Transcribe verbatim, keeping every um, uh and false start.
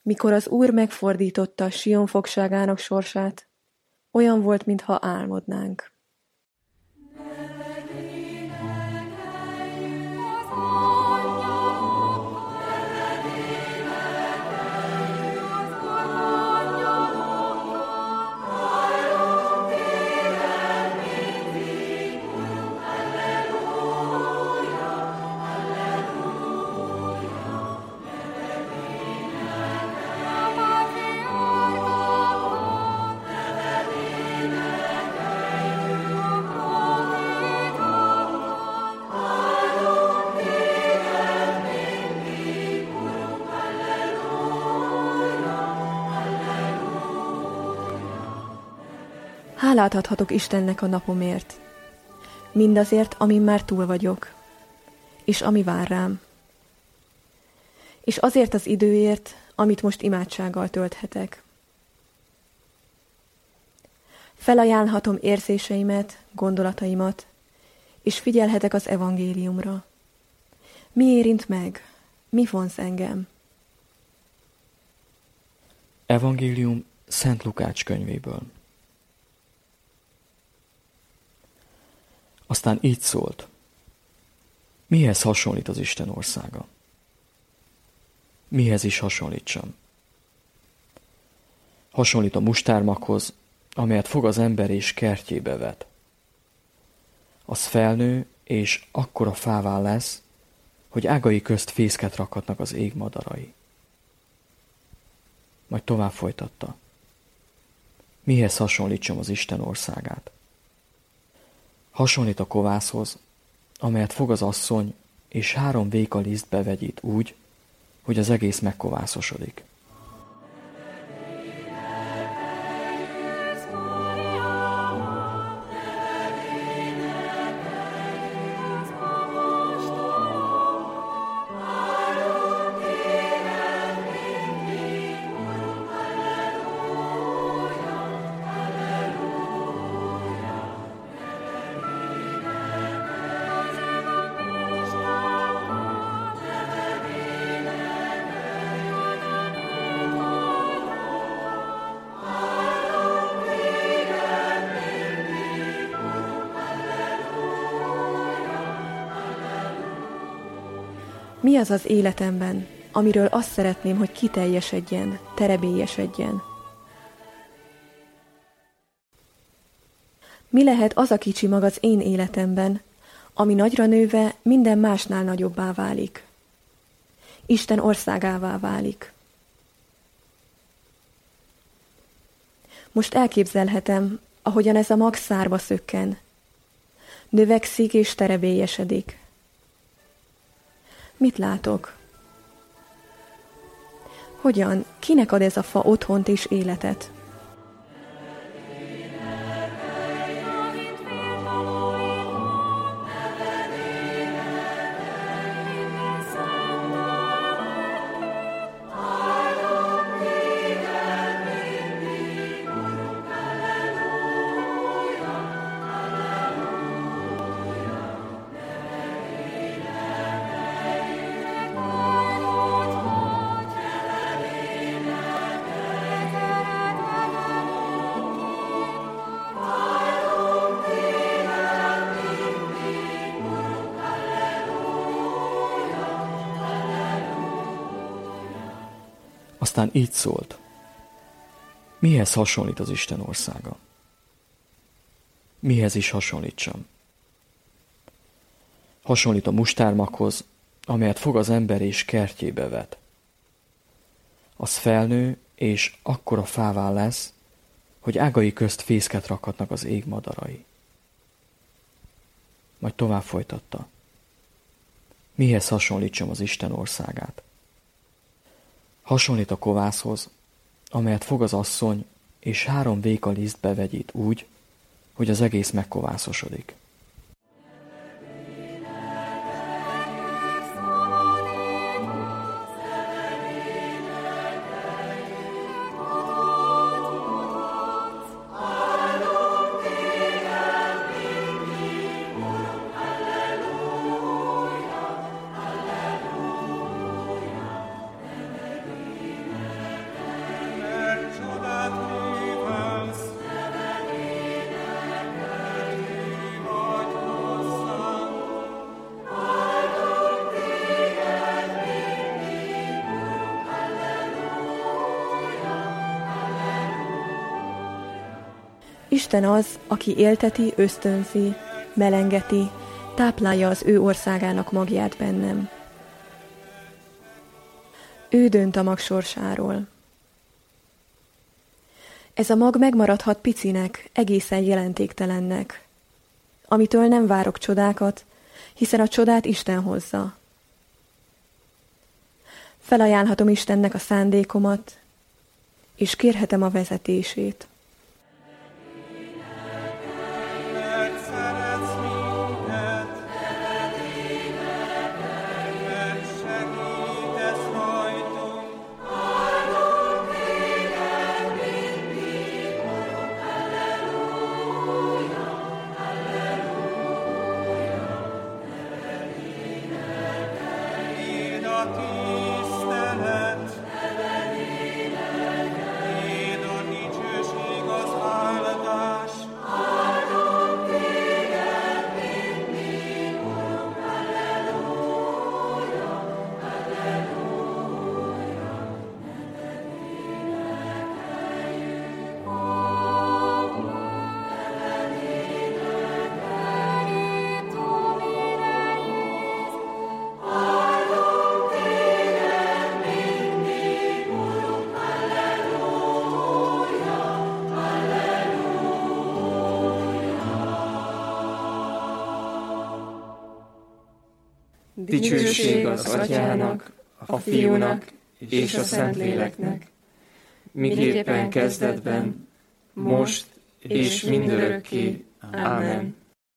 Mikor az Úr megfordította Sion fogságának sorsát, olyan volt, mintha álmodnánk. Hálát adhatok Istennek a napomért, mindazért, amin már túl vagyok, és ami vár rám. És azért az időért, amit most imádsággal tölthetek. Felajánlhatom érzéseimet, gondolataimat, és figyelhetek az evangéliumra. Mi érint meg? Mi vonz engem? Evangélium Szent Lukács könyvéből. Aztán így szólt: mihez hasonlít az Isten országa? Mihez is hasonlítsam? Hasonlít a mustármaghoz, amelyet fog az ember és kertjébe vet. Az felnő, és akkora fává lesz, hogy ágai közt fészket rakhatnak az ég madarai. Majd tovább folytatta: mihez hasonlítsam az Isten országát? Hasonlít a kovászhoz, amelyet fog az asszony, és három véka lisztbe vegyít úgy, hogy az egész megkovászosodik. Mi az az életemben, amiről azt szeretném, hogy kiteljesedjen, terebélyesedjen? Mi lehet az a kicsi mag az én életemben, ami nagyra nőve minden másnál nagyobbá válik? Isten országává válik. Most elképzelhetem, ahogyan ez a mag szárba szökken. Növekszik és terebélyesedik. Mit látok? Hogyan? Kinek ad ez a fa otthont és életet? Aztán így szólt: mihez hasonlít az Isten országa? Mihez is hasonlítsam? Hasonlít a mustármaghoz, amelyet fog az ember és kertjébe vet. Az felnő, és akkora fává lesz, hogy ágai közt fészket rakhatnak az ég madarai. Majd tovább folytatta: mihez hasonlítsam az Isten országát? Hasonlít a kovászhoz, amelyet fog az asszony, és három véka lisztbe vegyít úgy, hogy az egész megkovászosodik. Isten az, aki élteti, ösztönzi, melengeti, táplálja az ő országának magját bennem. Ő dönt a mag sorsáról. Ez a mag megmaradhat picinek, egészen jelentéktelennek, amitől nem várok csodákat, hiszen a csodát Isten hozza. Felajánlhatom Istennek a szándékomat, és kérhetem a vezetését. Dicsőség az Atyának, a Fiúnak és a Szentléleknek, miképpen kezdetben, most és mindörökké. Ámen.